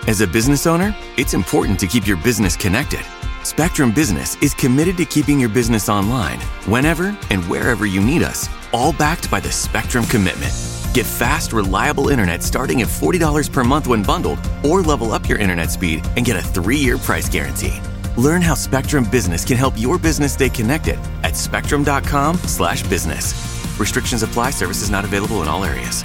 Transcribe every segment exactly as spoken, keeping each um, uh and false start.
As a business owner, it's important to keep your business connected. Spectrum Business is committed to keeping your business online, whenever and wherever you need us, all backed by the Spectrum Commitment. Get fast, reliable internet starting at forty dollars per month when bundled, or level up your internet speed and get a three-year price guarantee. Learn how Spectrum Business can help your business stay connected at spectrum.com slash business. Restrictions apply. Services not available in all areas.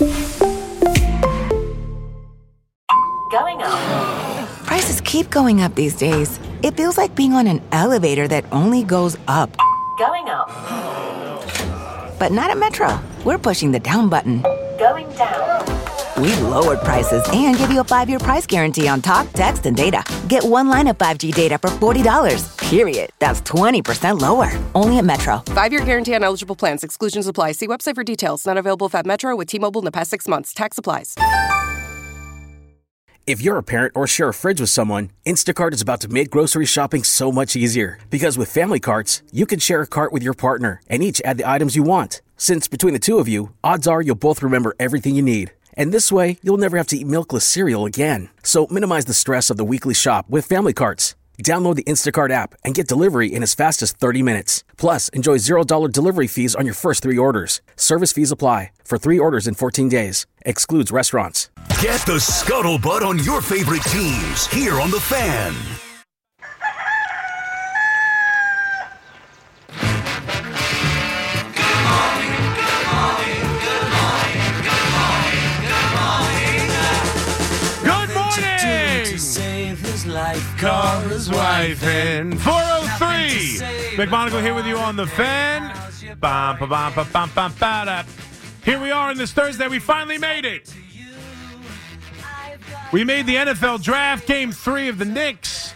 Going up. Prices keep going up these days. It feels like being on an elevator that only goes up. Going up. But not at Metro. We're pushing the down button. Going down. We lowered prices and give you a five-year price guarantee on talk, text, and data. Get one line of five G data for forty dollars. Period. That's twenty percent lower. Only at Metro. Five-year guarantee on eligible plans. Exclusions apply. See website for details. Not available at Metro with T-Mobile in the past six months. Tax applies. If you're a parent or share a fridge with someone, Instacart is about to make grocery shopping so much easier. Because with family carts, you can share a cart with your partner and each add the items you want. Since between the two of you, odds are you'll both remember everything you need. And this way, you'll never have to eat milkless cereal again. So minimize the stress of the weekly shop with family carts. Download the Instacart app and get delivery in as fast as thirty minutes. Plus, enjoy zero dollars delivery fees on your first three orders. Service fees apply for three orders in fourteen days. Excludes restaurants. Get the scuttlebutt on your favorite teams here on The Fan. Call his wife in four oh three. McMonagle here with you on The Fan. Bum, ba, bum, ba, bum, bum, ba, da. Here we are on this Thursday. We finally made it. We made the N F L draft, game three of the Knicks.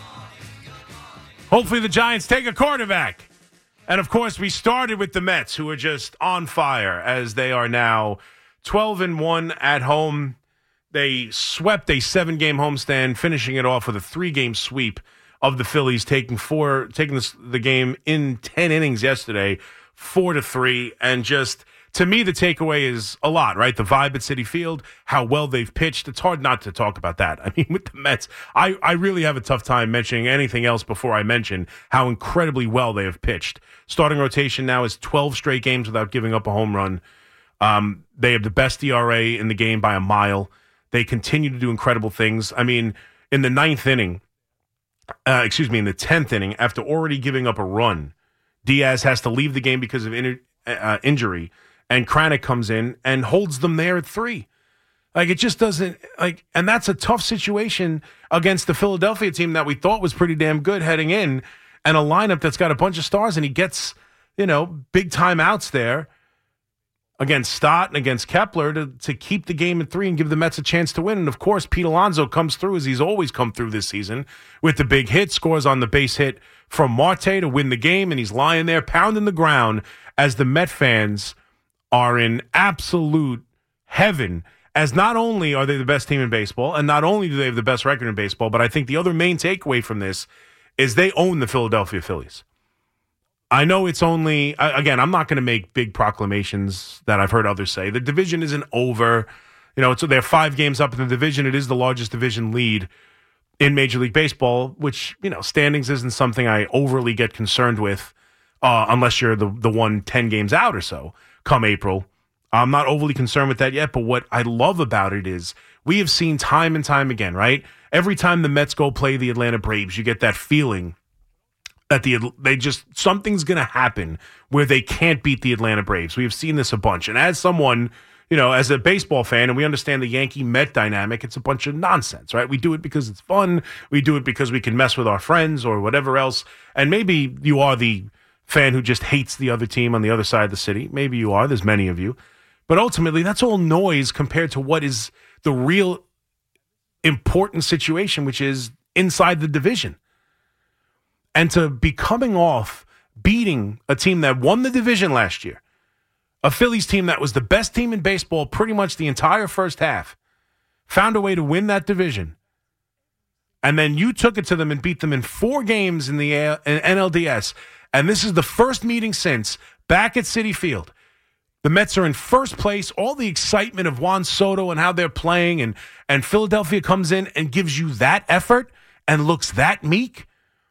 Hopefully the Giants take a quarterback. And, of course, we started with the Mets, who are just on fire as they are now twelve and one at home. They swept a seven-game homestand, finishing it off with a three-game sweep of the Phillies, taking four, taking this, the game in ten innings yesterday, four to three. And just, to me, the takeaway is a lot, right? The vibe at Citi Field, how well they've pitched. It's hard not to talk about that. I mean, with the Mets, I, I really have a tough time mentioning anything else before I mention how incredibly well they have pitched. Starting rotation now is twelve straight games without giving up a home run. Um, they have the best E R A in the game by a mile. They continue to do incredible things. I mean, in the ninth inning, uh, excuse me, in the tenth inning, after already giving up a run, Diaz has to leave the game because of in, uh, injury, and Kranick comes in and holds them there at three. Like, it just doesn't, like, and that's a tough situation against the Philadelphia team that we thought was pretty damn good heading in, and a lineup that's got a bunch of stars, and he gets, you know, big timeouts there against Stott and against Kepler to, to keep the game at three and give the Mets a chance to win. And, of course, Pete Alonso comes through, as he's always come through this season, with the big hit, scores on the base hit from Marte to win the game, and he's lying there pounding the ground as the Met fans are in absolute heaven, as not only are they the best team in baseball, and not only do they have the best record in baseball, but I think the other main takeaway from this is they own the Philadelphia Phillies. I know it's only, again, I'm not going to make big proclamations that I've heard others say. The division isn't over. You know, it's, they're five games up in the division. It is the largest division lead in Major League Baseball, which, you know, standings isn't something I overly get concerned with uh, unless you're the, the one ten games out or so come April. I'm not overly concerned with that yet, but what I love about it is we have seen time and time again, right? Every time the Mets go play the Atlanta Braves, you get that feeling that the they just something's going to happen where they can't beat the Atlanta Braves. We have seen this a bunch. And as someone, you know, as a baseball fan, and we understand the Yankee-Met dynamic, it's a bunch of nonsense, right? We do it because it's fun. We do it because we can mess with our friends or whatever else. And maybe you are the fan who just hates the other team on the other side of the city. Maybe you are. There's many of you. But ultimately, that's all noise compared to what is the real important situation, which is inside the division. And to be coming off beating a team that won the division last year, a Phillies team that was the best team in baseball pretty much the entire first half, found a way to win that division, and then you took it to them and beat them in four games in the N L D S, and this is the first meeting since, back at Citi Field. The Mets are in first place. All the excitement of Juan Soto and how they're playing, and, and Philadelphia comes in and gives you that effort and looks that meek.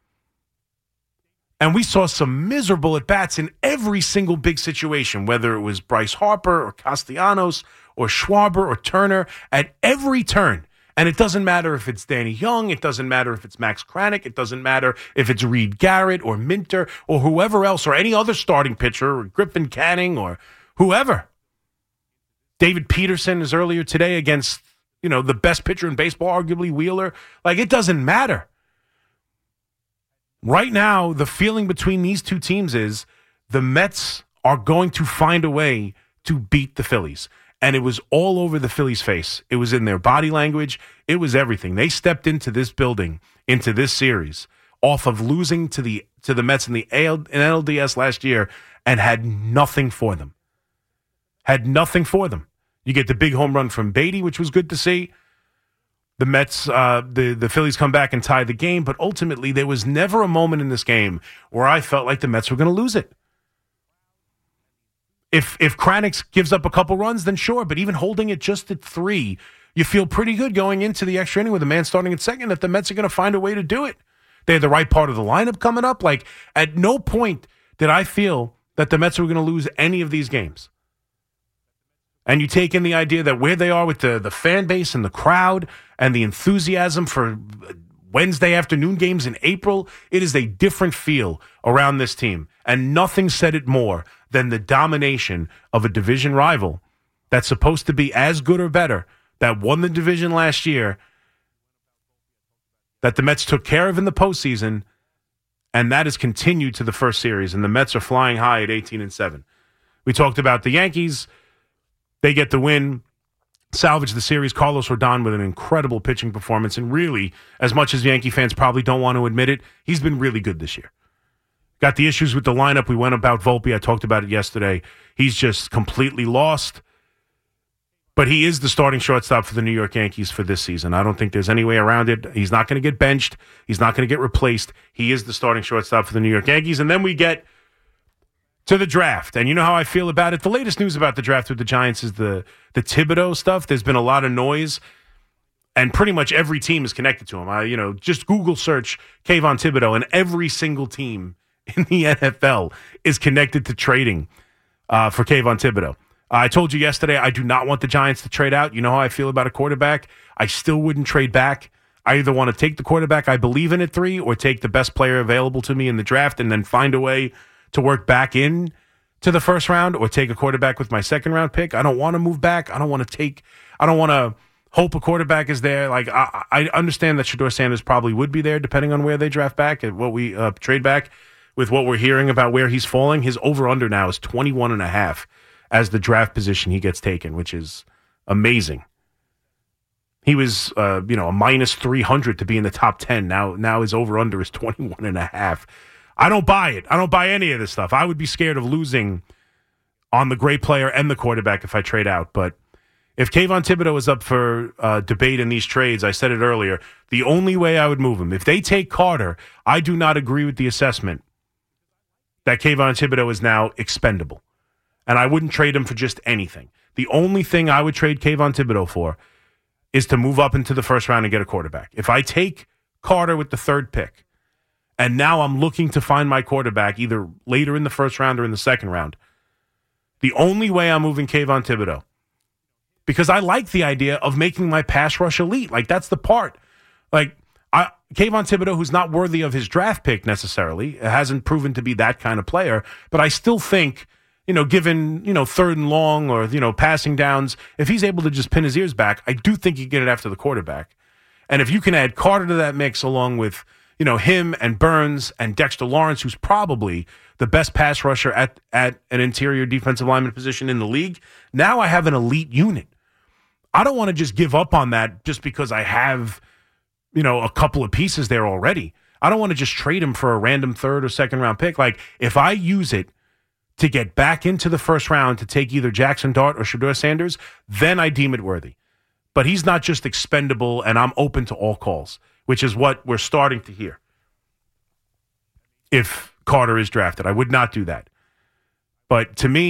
And we saw some miserable at-bats in every single big situation, whether it was Bryce Harper or Castellanos or Schwarber or Turner, at every turn. And it doesn't matter if it's Danny Young. It doesn't matter if it's Max Kranick. It doesn't matter if it's Reed Garrett or Minter or whoever else or any other starting pitcher or Griffin Canning or whoever. David Peterson is earlier today against, you know, the best pitcher in baseball, arguably Wheeler. Like, it doesn't matter. Right now, the feeling between these two teams is the Mets are going to find a way to beat the Phillies. And it was all over the Phillies' face. It was in their body language. It was everything. They stepped into this building, into this series, off of losing to the to the Mets in the N L D S last year and had nothing for them. Had nothing for them. You get the big home run from Beatty, which was good to see. The Mets, uh, the, the Phillies come back and tie the game, but ultimately there was never a moment in this game where I felt like the Mets were going to lose it. If if Kranick gives up a couple runs, then sure, but even holding it just at three, you feel pretty good going into the extra inning with a man starting at second that the Mets are going to find a way to do it. They had the right part of the lineup coming up. Like, at no point did I feel that the Mets were going to lose any of these games. And you take in the idea that where they are with the, the fan base and the crowd and the enthusiasm for Wednesday afternoon games in April, it is a different feel around this team. And nothing said it more than the domination of a division rival that's supposed to be as good or better, that won the division last year, that the Mets took care of in the postseason, and that has continued to the first series. And the Mets are flying high at eighteen and seven. We talked about the Yankees. They get the win, salvage the series. Carlos Rodon with an incredible pitching performance. And really, as much as Yankee fans probably don't want to admit it, he's been really good this year. Got the issues with the lineup. We went about Volpe. I talked about it yesterday. He's just completely lost. But he is the starting shortstop for the New York Yankees for this season. I don't think there's any way around it. He's not going to get benched. He's not going to get replaced. He is the starting shortstop for the New York Yankees. And then we get to the draft. And you know how I feel about it. The latest news about the draft with the Giants is the, the Thibodeau stuff. There's been a lot of noise, and pretty much every team is connected to him. I, you know, just Google search Kayvon Thibodeau, and every single team in the N F L is connected to trading uh, for Kayvon Thibodeau. Uh, I told you yesterday I do not want the Giants to trade out. You know how I feel about a quarterback. I still wouldn't trade back. I either want to take the quarterback I believe in at three, or take the best player available to me in the draft and then find a way to work back in to the first round, or take a quarterback with my second round pick. I don't want to move back. I don't want to take, I don't want to hope a quarterback is there. Like, I, I understand that Shedeur Sanders probably would be there depending on where they draft back and what we uh, trade back. With what we're hearing about where he's falling, his over-under now is twenty-one and a half as the draft position he gets taken, which is amazing. He was, uh, you know, a minus three hundred to be in the top ten. Now, now his over-under is twenty-one and a half. I don't buy it. I don't buy any of this stuff. I would be scared of losing on the great player and the quarterback if I trade out. But if Kayvon Thibodeau is up for uh, debate in these trades, I said it earlier, the only way I would move him, if they take Carter, I do not agree with the assessment that Kayvon Thibodeau is now expendable. And I wouldn't trade him for just anything. The only thing I would trade Kayvon Thibodeau for is to move up into the first round and get a quarterback. If I take Carter with the third pick, and now I'm looking to find my quarterback either later in the first round or in the second round, the only way I'm moving Kayvon Thibodeau, because I like the idea of making my pass rush elite. Like, that's the part. Like, I, Kayvon Thibodeau, who's not worthy of his draft pick necessarily, hasn't proven to be that kind of player, but I still think, you know, given, you know, third and long or, you know, passing downs, if he's able to just pin his ears back, I do think you get it after the quarterback. And if you can add Carter to that mix along with, you know, him and Burns and Dexter Lawrence, who's probably the best pass rusher at, at an interior defensive lineman position in the league, now I have an elite unit. I don't want to just give up on that just because I have, you know, a couple of pieces there already. I don't want to just trade him for a random third or second round pick. Like, if I use it to get back into the first round to take either Jackson Dart or Shedeur Sanders, then I deem it worthy. But he's not just expendable, and I'm open to all calls, which is what we're starting to hear. If Carter is drafted, I would not do that. But to me,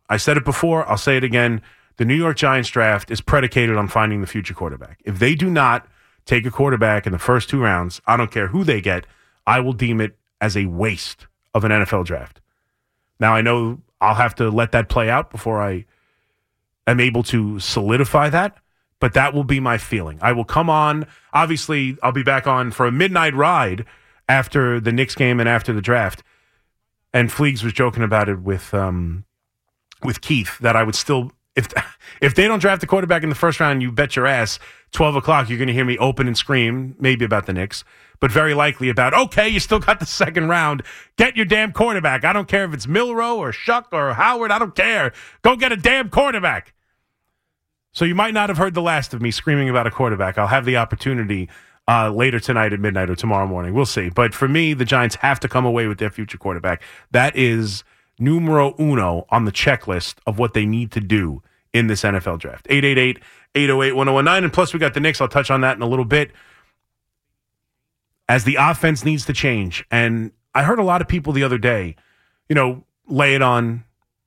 I said it before. I'll say it again. The New York Giants draft is predicated on finding the future quarterback. If they do not take a quarterback in the first two rounds, I don't care who they get, I will deem it as a waste of an N F L draft. Now, I know I'll have to let that play out before I am able to solidify that, but that will be my feeling. I will come on. Obviously, I'll be back on for a midnight ride after the Knicks game and after the draft. And Fleegs was joking about it with um, with Keith that I would still, if if they don't draft the quarterback in the first round, you bet your ass, twelve o'clock, you're going to hear me open and scream, maybe about the Knicks, but very likely about, okay, you still got the second round. Get your damn quarterback. I don't care if it's Milroe or Shuck or Howard. I don't care. Go get a damn quarterback. So you might not have heard the last of me screaming about a quarterback. I'll have the opportunity uh, later tonight at midnight or tomorrow morning. We'll see. But for me, the Giants have to come away with their future quarterback. That is numero uno on the checklist of what they need to do in this N F L draft. eight eight eight, eight oh eight, one oh one nine. And plus, we got the Knicks. I'll touch on that in a little bit. As the offense needs to change. And I heard a lot of people the other day, you know, lay it on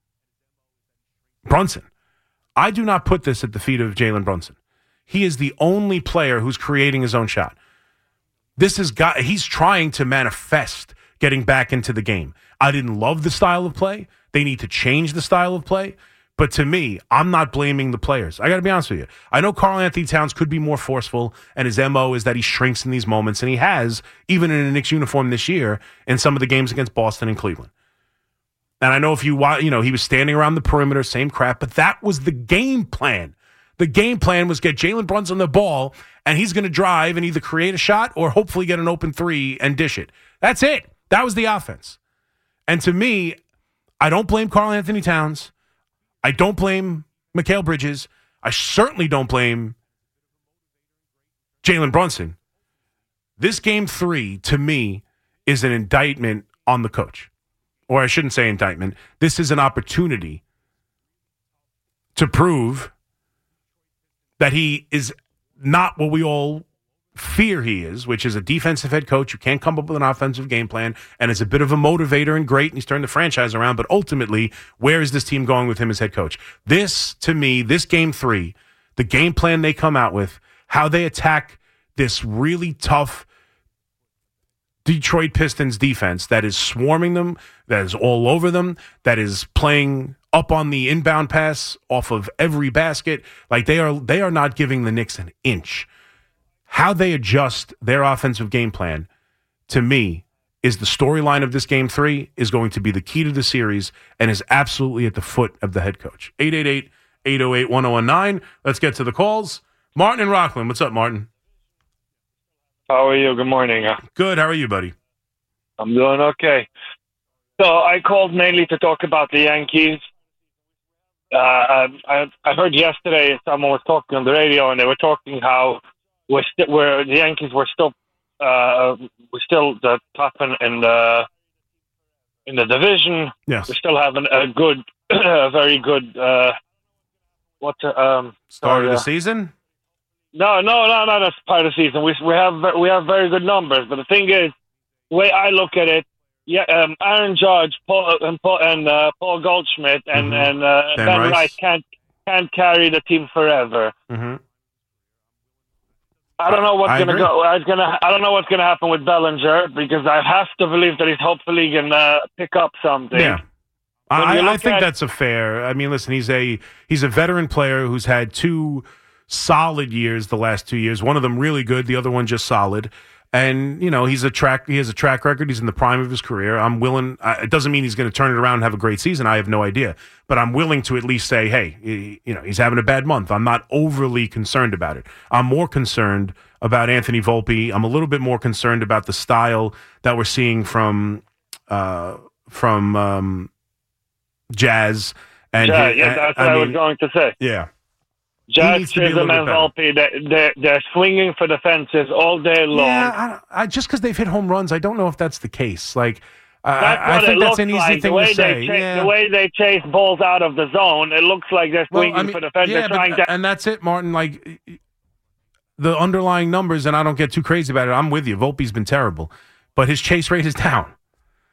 Brunson. I do not put this at the feet of Jalen Brunson. He is the only player who's creating his own shot. This is guy, he's trying to manifest getting back into the game. I didn't love the style of play. They need to change the style of play. But to me, I'm not blaming the players. I got to be honest with you. I know Karl Anthony Towns could be more forceful, and his M O is that he shrinks in these moments, and he has, even in a Knicks uniform this year, in some of the games against Boston and Cleveland. And I know if you watch, you know, he was standing around the perimeter, same crap, but that was the game plan. The game plan was get Jalen Brunson the ball, and he's going to drive and either create a shot or hopefully get an open three and dish it. That's it. That was the offense. And to me, I don't blame Karl Anthony Towns. I don't blame Mikal Bridges. I certainly don't blame Jalen Brunson. This game three, to me, is an indictment on the coach. Or I shouldn't say indictment. This is an opportunity to prove that he is not what we all fear he is, which is a defensive head coach who can't come up with an offensive game plan and is a bit of a motivator and great, and he's turned the franchise around. But ultimately, where is this team going with him as head coach? This, to me, this game three, the game plan they come out with, how they attack this really tough Detroit Pistons defense that is swarming them, that is all over them, that is playing up on the inbound pass off of every basket. Like they are, they are not giving the Knicks an inch. How they adjust their offensive game plan, to me, is the storyline of this game three, is going to be the key to the series and is absolutely at the foot of the head coach. eight eight eight, eight oh eight, one oh one nine. Let's get to the calls. Martin in Rockland. What's up, Martin? How are you? Good morning. Good. How are you, buddy? I'm doing okay. So I called mainly to talk about the Yankees. Uh, I, I heard yesterday someone was talking on the radio, and they were talking how we're st- where the Yankees were still uh, we're still the top in, in the in the division. Yes, we're still having a good, a very good uh, what um start sorry, of the uh, season. No, no, no, no. That's part of the season. We we have we have very good numbers, but the thing is, the way I look at it, yeah, um, Aaron Judge, Paul and Paul, and uh, Paul Goldschmidt and Mm-hmm. and uh, Ben Ben Rice. Rice can't can't carry the team forever. Mm-hmm. I don't know what's I gonna agree. go. I was gonna. I don't know what's gonna happen with Bellinger because I have to believe that he's hopefully gonna pick up something. Yeah. When I, you I look think at- that's a fair. I mean, listen, he's a he's a veteran player who's had two solid years the last two years. One of them really good, the other one just solid. And you know, he's a track. He has a track record. He's in the prime of his career. I'm willing. Uh, it doesn't mean he's going to turn it around and have a great season. I have no idea, but I'm willing to at least say, hey, he, you know, he's having a bad month. I'm not overly concerned about it. I'm more concerned about Anthony Volpe. I'm a little bit more concerned about the style that we're seeing from uh, from um, Jazz. And yeah, he- yeah, that's I, what I, I was mean, going to say. yeah. Jazz, needs to be a Chisholm, little and bit Volpe, they're, they're, they're swinging for the fences all day long. Yeah, I, I, just because they've hit home runs, I don't know if that's the case. Like, I, That's I what think it that's looks an easy like. thing the way to say. They cha- yeah. The way they chase balls out of the zone, it looks like they're Well, swinging I mean, for the fence. yeah, they're but- trying to. and that's it, Martin. Like the underlying numbers, and I don't get too crazy about it. I'm with you. Volpe's been terrible, but his chase rate is down.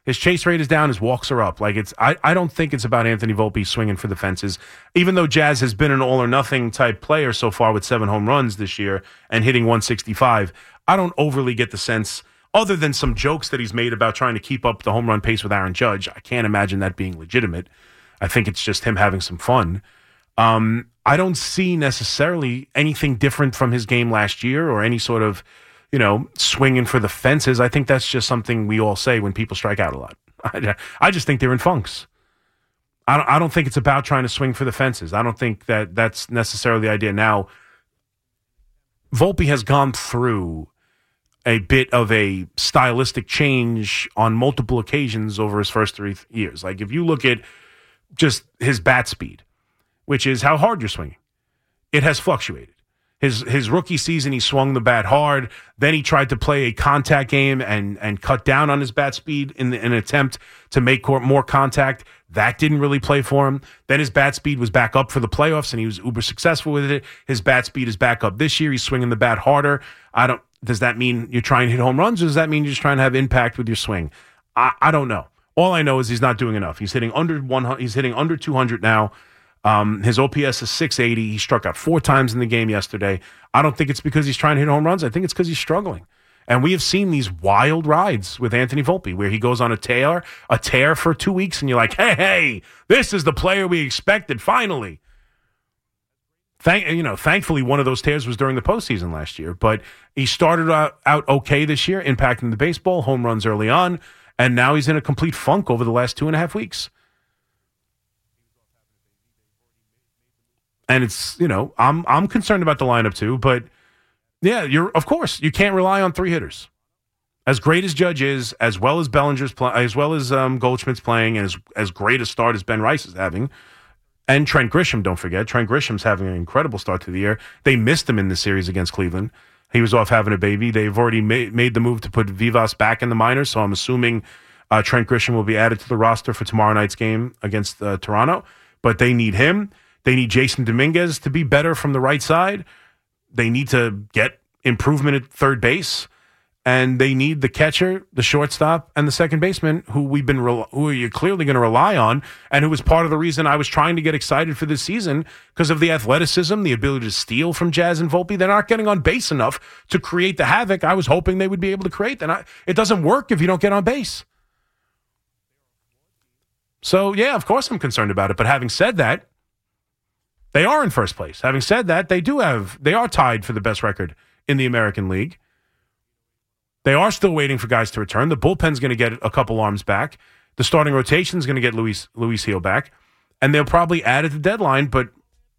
His chase rate is down. His walks are up. Like it's, I, I don't think it's about Anthony Volpe swinging for the fences. Even though Jazz has been an all or nothing type player so far with seven home runs this year and hitting one sixty-five, I don't overly get the sense, other than some jokes that he's made about trying to keep up the home run pace with Aaron Judge. I can't imagine that being legitimate. I think it's just him having some fun. Um, I don't see necessarily anything different from his game last year or any sort of, you know, swinging for the fences. I think that's just something we all say when people strike out a lot. I, I just think they're in funks. I don't, I don't think it's about trying to swing for the fences. I don't think that that's necessarily the idea. Now, Volpe has gone through a bit of a stylistic change on multiple occasions over his first three years. Like if you look at just his bat speed, which is how hard you're swinging, it has fluctuated. His his rookie season, he swung the bat hard. Then he tried to play a contact game and and cut down on his bat speed in, the, in an attempt to make more contact. That didn't really play for him. Then his bat speed was back up for the playoffs, and he was uber successful with it. His bat speed is back up this year. He's swinging the bat harder. I don't. Does that mean you're trying to hit home runs, or does that mean you're just trying to have impact with your swing? I, I don't know. All I know is he's not doing enough. He's hitting under one hundred. He's hitting under two hundred now. Um, his O P S is six eighty. He struck out four times in the game yesterday. I don't think it's because he's trying to hit home runs. I think it's because he's struggling. And we have seen these wild rides with Anthony Volpe where he goes on a tear, a tear for two weeks, and you're like, hey, hey, this is the player we expected, finally. Thank, you know, thankfully, one of those tears was during the postseason last year. But he started out, out okay this year, impacting the baseball, home runs early on, and now he's in a complete funk over the last two and a half weeks. And it's, you know, I'm I'm concerned about the lineup too, but yeah, you're of course you can't rely on three hitters. As great as Judge is, as well as Bellinger's play, as well as um, Goldschmidt's playing, and as as great a start as Ben Rice is having, and Trent Grisham, don't forget, Trent Grisham's having an incredible start to the year. They missed him in the series against Cleveland. He was off having a baby. They've already made made the move to put Vivas back in the minors, so I'm assuming uh, Trent Grisham will be added to the roster for tomorrow night's game against uh, Toronto. But they need him. They need Jason Dominguez to be better from the right side. They need to get improvement at third base. And they need the catcher, the shortstop, and the second baseman, who we've been re- who you're clearly going to rely on, and who was part of the reason I was trying to get excited for this season because of the athleticism, the ability to steal from Jazz and Volpe. They're not getting on base enough to create the havoc I was hoping they would be able to create. And I, it doesn't work if you don't get on base. So, yeah, of course I'm concerned about it. But having said that, they are in first place. Having said that, they do have they are tied for the best record in the American League. They are still waiting for guys to return. The bullpen's going to get a couple arms back. The starting rotation is going to get Luis Luis Gil back, and they'll probably add at the deadline. But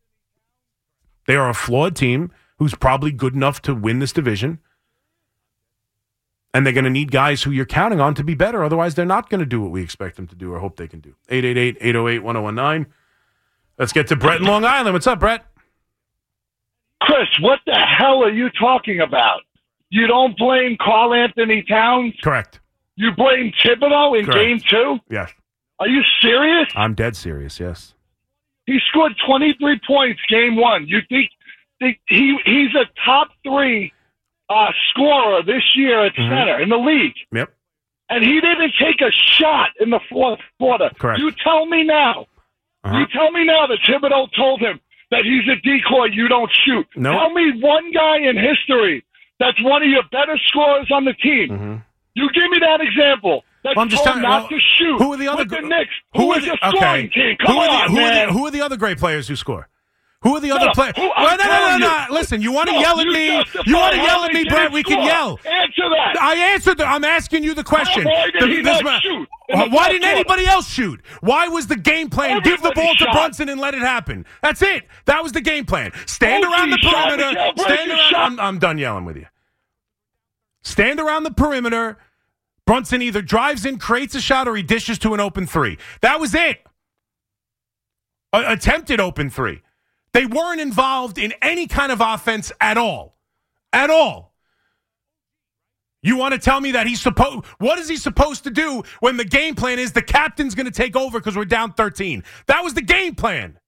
they are a flawed team who's probably good enough to win this division, and they're going to need guys who you're counting on to be better. Otherwise, they're not going to do what we expect them to do or hope they can do. eight eight eight, eight oh eight, one oh one nine. Let's get to Brett in Long Island. What's up, Brett? Chris, what the hell are you talking about? You don't blame Karl Anthony Towns? Correct. You blame Thibodeau in Correct. game two? Yes. Are you serious? I'm dead serious, yes. He scored twenty-three points game one. You think, think he he's a top three uh, scorer this year at mm-hmm. center in the league. Yep. And he didn't take a shot in the fourth quarter. Correct. You tell me now. Uh-huh. You tell me now that Thibodeau told him that he's a decoy, you don't shoot. Nope. Tell me one guy in history that's one of your better scorers on the team. Mm-hmm. You give me that example. That's well, I'm just told telling, not well, to shoot. Who are the other with the gr- Knicks? Who, who are is the, the scoring okay. team? Come who are on, the, who man. Are the, who are the other great players who score? Who are the other no, players? Who, well, no, no, no, no. You. Listen, you want to no, yell at you me? You want to yell at me, Brett? We can yell. Answer that. I answered. The, I'm asking you the question. Why did the, he this, not shoot? Uh, why didn't anybody else shoot? Why was the game plan Everybody give the ball shot. to Brunson and let it happen? That's it. That was the game plan. Stand O G around the shot, perimeter. Miguel Stand Bryson around. I'm, I'm done yelling with you. Stand around the perimeter. Brunson either drives in, creates a shot, or he dishes to an open three. That was it. A- attempted open three. They weren't involved in any kind of offense at all. At all. You want to tell me that he's supposed, what is he supposed to do when the game plan is the captain's going to take over because we're down thirteen? That was the game plan.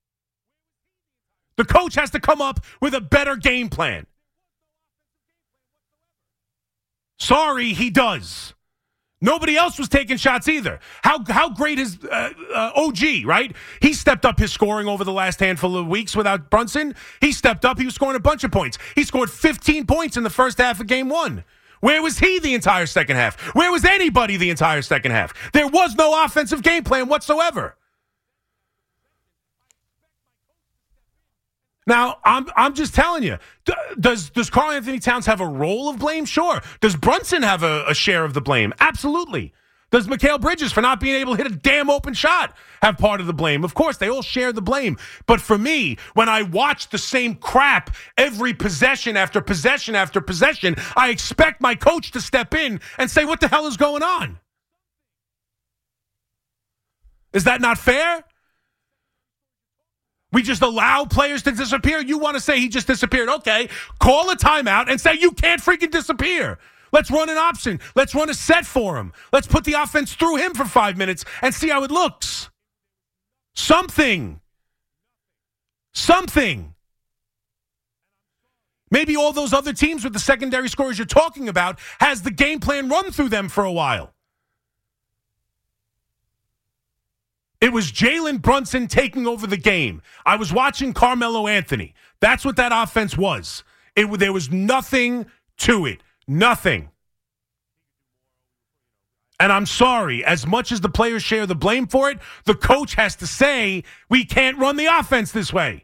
The coach has to come up with a better game plan. Sorry, he does. Nobody else was taking shots either. How how great is uh, uh, O G, right? He stepped up his scoring over the last handful of weeks without Brunson. He stepped up. He was scoring a bunch of points. He scored fifteen points in the first half of game one. Where was he the entire second half? Where was anybody the entire second half? There was no offensive game plan whatsoever. Now, I'm I'm just telling you, does does Karl Anthony Towns have a role of blame? Sure. Does Brunson have a, a share of the blame? Absolutely. Does Mikal Bridges, for not being able to hit a damn open shot, have part of the blame? Of course, they all share the blame. But for me, when I watch the same crap every possession after possession after possession, I expect my coach to step in and say, what the hell is going on? Is that not fair? We just allow players to disappear. You want to say he just disappeared. Okay, call a timeout and say you can't freaking disappear. Let's run an option. Let's run a set for him. Let's put the offense through him for five minutes and see how it looks. Something. Something. Maybe all those other teams with the secondary scorers you're talking about has the game plan run through them for a while. It was Jalen Brunson taking over the game. I was watching Carmelo Anthony. That's what that offense was. It, there was nothing to it. Nothing. And I'm sorry, as much as the players share the blame for it, the coach has to say, we can't run the offense this way.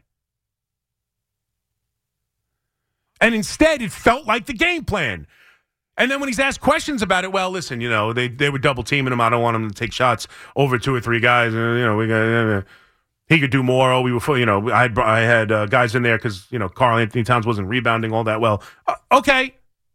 And instead, it felt like the game plan. And then when he's asked questions about it, well, listen, you know, they they were double teaming him. I don't want him to take shots over two or three guys. Uh, you know, we got uh, he could do more. Oh, we were, full, you know, I had I had uh, guys in there because you know Karl Anthony Towns wasn't rebounding all that well. Uh, okay,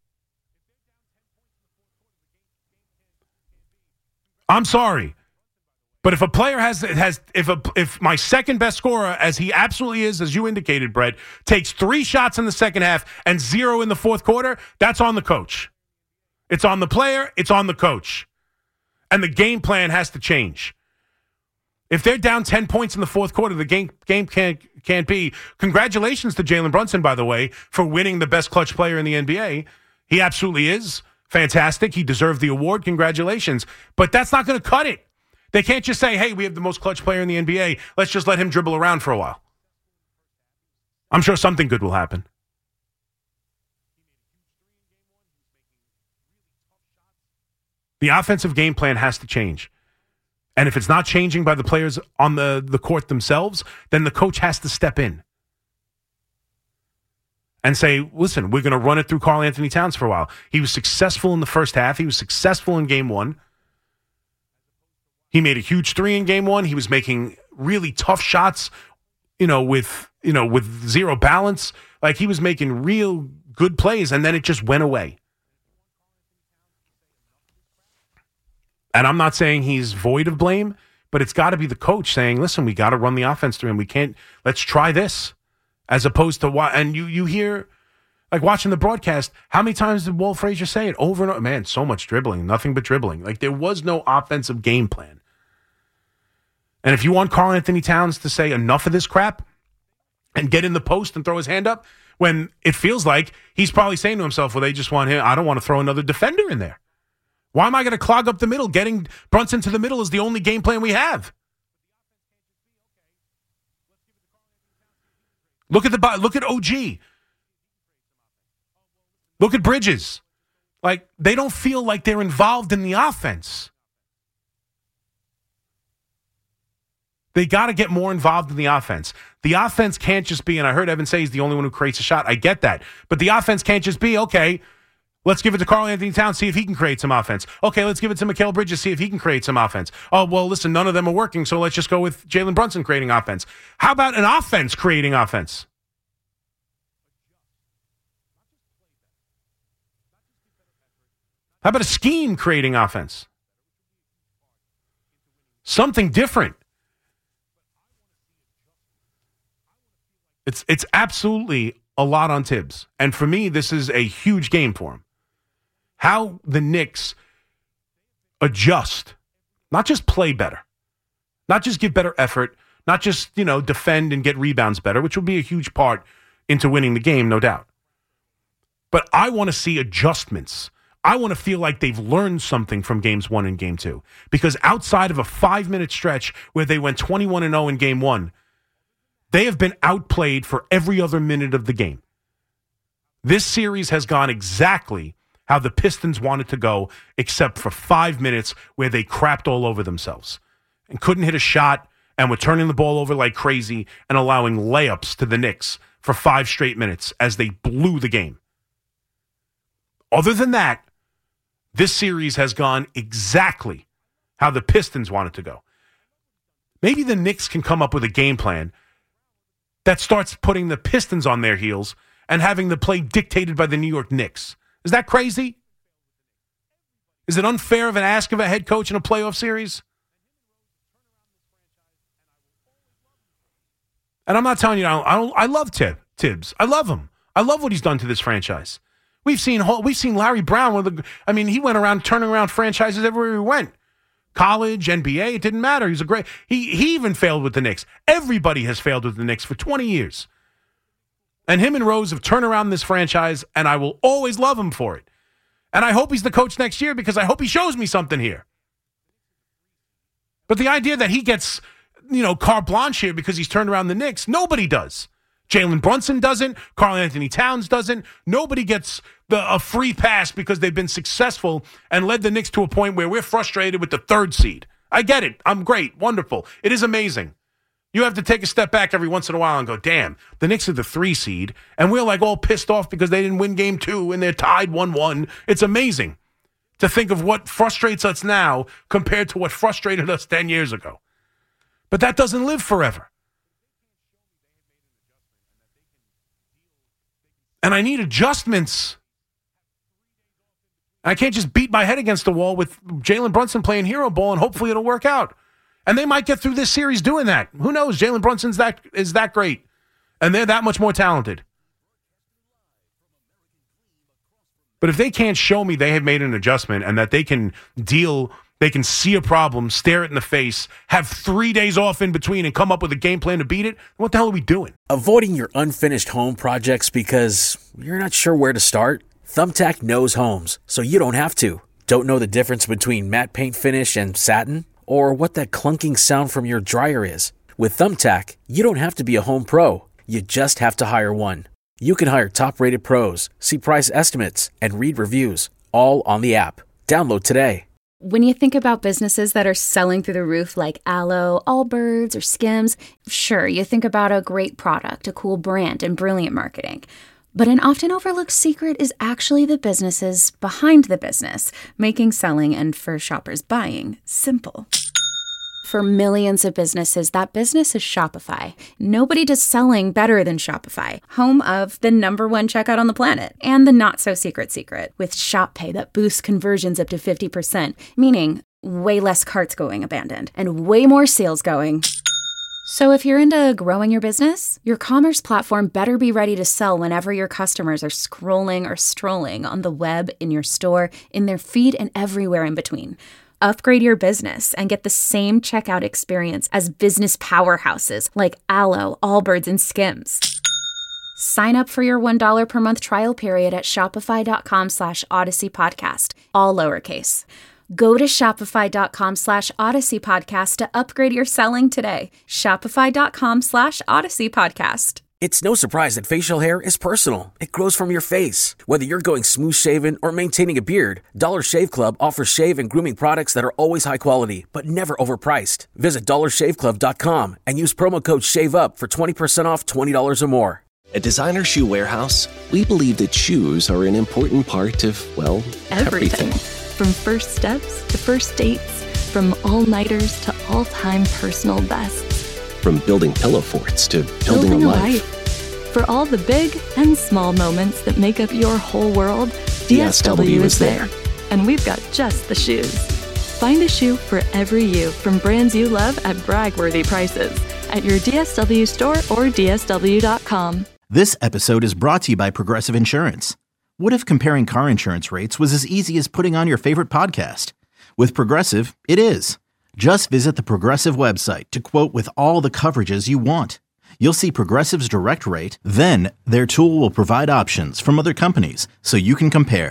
I'm sorry, but if a player has has if a if my second best scorer, as he absolutely is, as you indicated, Brett, takes three shots in the second half and zero in the fourth quarter, that's on the coach. It's on the player. It's on the coach. And the game plan has to change. If they're down ten points in the fourth quarter, the game game can't, can't be. Congratulations to Jalen Brunson, by the way, for winning the best clutch player in the N B A. He absolutely is. Fantastic. He deserved the award. Congratulations. But that's not going to cut it. They can't just say, hey, we have the most clutch player in the N B A. Let's just let him dribble around for a while. I'm sure something good will happen. The offensive game plan has to change. And if it's not changing by the players on the, the court themselves, then the coach has to step in and say, listen, we're going to run it through Karl Anthony Towns for a while. He was successful in the first half. He was successful in game one. He made a huge three in game one. He was making really tough shots, you know, with, you know, with zero balance. Like he was making real good plays, and then it just went away. And I'm not saying he's void of blame, but it's got to be the coach saying, listen, we got to run the offense through him. We can't, let's try this. As opposed to what, and you, you hear, like watching the broadcast, how many times did Walt Frazier say it over and over? Man, so much dribbling, nothing but dribbling. Like there was no offensive game plan. And if you want Karl Anthony Towns to say enough of this crap and get in the post and throw his hand up, when it feels like he's probably saying to himself, well, they just want him, I don't want to throw another defender in there. Why am I going to clog up the middle? Getting Brunson to the middle is the only game plan we have. Look at the look at O G. Look at Bridges. Like they don't feel like they're involved in the offense. They got to get more involved in the offense. The offense can't just be, and I heard Evan say he's the only one who creates a shot. I get that. But the offense can't just be, okay, let's give it to Karl Anthony Towns, see if he can create some offense. Okay, let's give it to Mikal Bridges, see if he can create some offense. Oh, well, listen, none of them are working, so let's just go with Jalen Brunson creating offense. How about an offense creating offense? How about a scheme creating offense? Something different. It's it's absolutely a lot on Tibbs. And for me, this is a huge game for him. How the Knicks adjust, not just play better, not just give better effort, not just, you know, defend and get rebounds better, which will be a huge part into winning the game, no doubt. But I want to see adjustments. I want to feel like they've learned something from games one and game two. Because outside of a five-minute stretch where they went twenty-one and oh in game one, they have been outplayed for every other minute of the game. This series has gone exactly how the Pistons wanted to go, except for five minutes where they crapped all over themselves and couldn't hit a shot and were turning the ball over like crazy and allowing layups to the Knicks for five straight minutes as they blew the game. Other than that, this series has gone exactly how the Pistons wanted to go. Maybe the Knicks can come up with a game plan that starts putting the Pistons on their heels and having the play dictated by the New York Knicks. Is that crazy? Is it unfair of an ask of a head coach in a playoff series? And I'm not telling you, I, don't, I, don't, I love Tib, Tibbs. I love him. I love what he's done to this franchise. We've seen we've seen Larry Brown. With the, I mean, he went around turning around franchises everywhere he went. College, N B A, it didn't matter. He was a great. He he even failed with the Knicks. Everybody has failed with the Knicks for twenty years. And him and Rose have turned around this franchise, and I will always love him for it. And I hope he's the coach next year because I hope he shows me something here. But the idea that he gets, you know, carte blanche here because he's turned around the Knicks, nobody does. Jalen Brunson doesn't. Karl Anthony Towns doesn't. Nobody gets the, a free pass because they've been successful and led the Knicks to a point where we're frustrated with the third seed. I get it. I'm great. Wonderful. It is amazing. You have to take a step back every once in a while and go, damn, the Knicks are the three seed, and we're like all pissed off because they didn't win game two and they're tied one one. It's amazing to think of what frustrates us now compared to what frustrated us ten years ago. But that doesn't live forever. And I need adjustments. I can't just beat my head against the wall with Jalen Brunson playing hero ball and hopefully it'll work out. And they might get through this series doing that. Who knows? Jalen Brunson's that is that great. And they're that much more talented. But if they can't show me they have made an adjustment and that they can deal, they can see a problem, stare it in the face, have three days off in between and come up with a game plan to beat it, what the hell are we doing? Avoiding your unfinished home projects because you're not sure where to start? Thumbtack knows homes, so you don't have to. Don't know the difference between matte paint finish and satin? Or what that clunking sound from your dryer is? With Thumbtack, you don't have to be a home pro. You just have to hire one. You can hire top-rated pros, see price estimates, and read reviews, all on the app. Download today. When you think about businesses that are selling through the roof like Aloe, Allbirds, or Skims, sure, you think about a great product, a cool brand, and brilliant marketing. But an often overlooked secret is actually the businesses behind the business, making selling and for shoppers buying simple. For millions of businesses, that business is Shopify. Nobody does selling better than Shopify, home of the number one checkout on the planet and the not-so-secret secret with Shop Pay that boosts conversions up to fifty percent, meaning way less carts going abandoned and way more sales going. So if you're into growing your business, your commerce platform better be ready to sell whenever your customers are scrolling or strolling on the web, in your store, in their feed, and everywhere in between. Upgrade your business and get the same checkout experience as business powerhouses like Aloe, Allbirds, and Skims. Sign up for your one dollar per month trial period at shopify.com slash Odyssey Podcast, all lowercase. Go to shopify.com slash Odyssey Podcast to upgrade your selling today. Shopify.com slash Odyssey Podcast. It's no surprise that facial hair is personal. It grows from your face. Whether you're going smooth shaven or maintaining a beard, Dollar Shave Club offers shave and grooming products that are always high quality, but never overpriced. Visit dollar shave club dot com and use promo code SHAVEUP for twenty percent off twenty dollars or more. At Designer Shoe Warehouse, we believe that shoes are an important part of, well, everything. everything. From first steps to first dates, from all-nighters to all-time personal bests. From building pillow forts to building, building a, a life. life. For all the big and small moments that make up your whole world, D S W, D S W is there. And we've got just the shoes. Find a shoe for every you from brands you love at brag-worthy prices at your D S W store or D S W dot com. This episode is brought to you by Progressive Insurance. What if comparing car insurance rates was as easy as putting on your favorite podcast? With Progressive, it is. Just visit the Progressive website to quote with all the coverages you want. You'll see Progressive's direct rate, then their tool will provide options from other companies so you can compare.